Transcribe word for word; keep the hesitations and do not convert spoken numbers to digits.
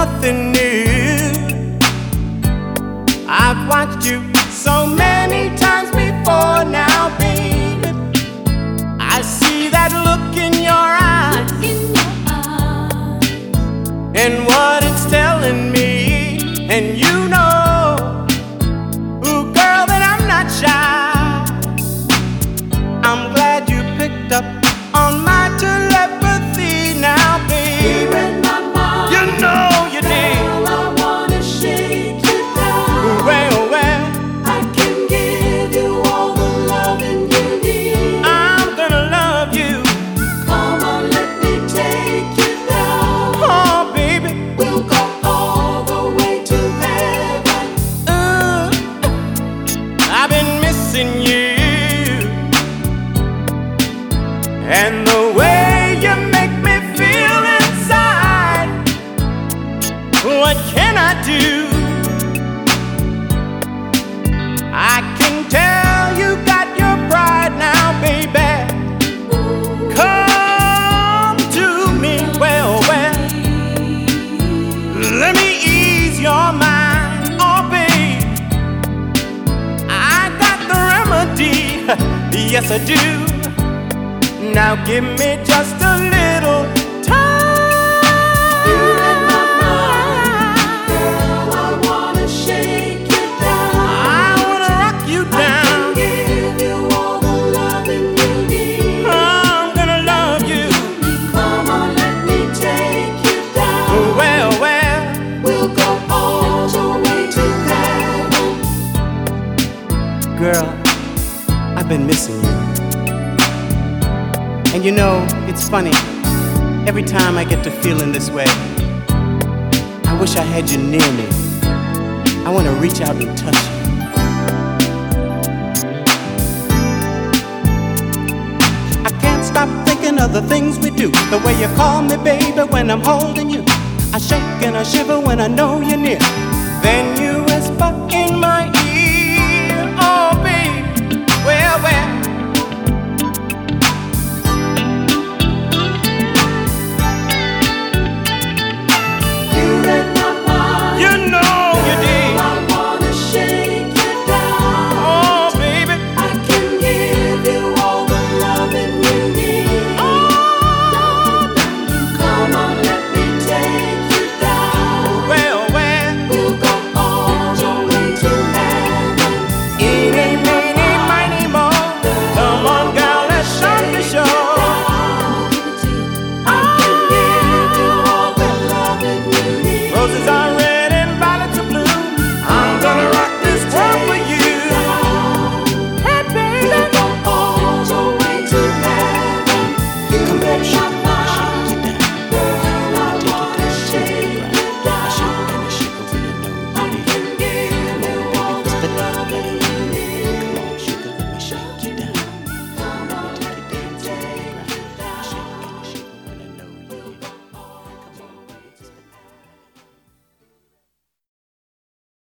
nothing new. I've watched you so many times before now, baby. I see that look in your eyes, and what it's telling me. And you know, ooh, girl, that I'm not shy. I'm glad you picked up on my telepathy now, baby. You're in my mind. You know you did. Girl, I wanna shake you down. Well, well, I can give you all the loving you need. I'm gonna love you. Come on, let me take you down. Oh, baby. We'll go all the way to heaven. Uh, I've been missing you, and the way you make me feel inside. What can I do? I can tell you got your pride now, baby. Come to me, well, well. Let me ease your mind, oh babe. I got the remedy, yes I do. Now give me just a little time. You're in my mind. Girl, I wanna shake you down. I wanna rock you I down. can give you all the loving you need. I'm gonna love you. Come on, let me take you down. Well, well, We'll go all the way to heaven. girl, I've been missing you. And you know, it's funny, every time I get to feeling this way, I wish I had you near me. I want to reach out and touch you. I can't stop thinking of the things we do. The way you call me baby when I'm holding you. I shake and I shiver when I know you're near. Then you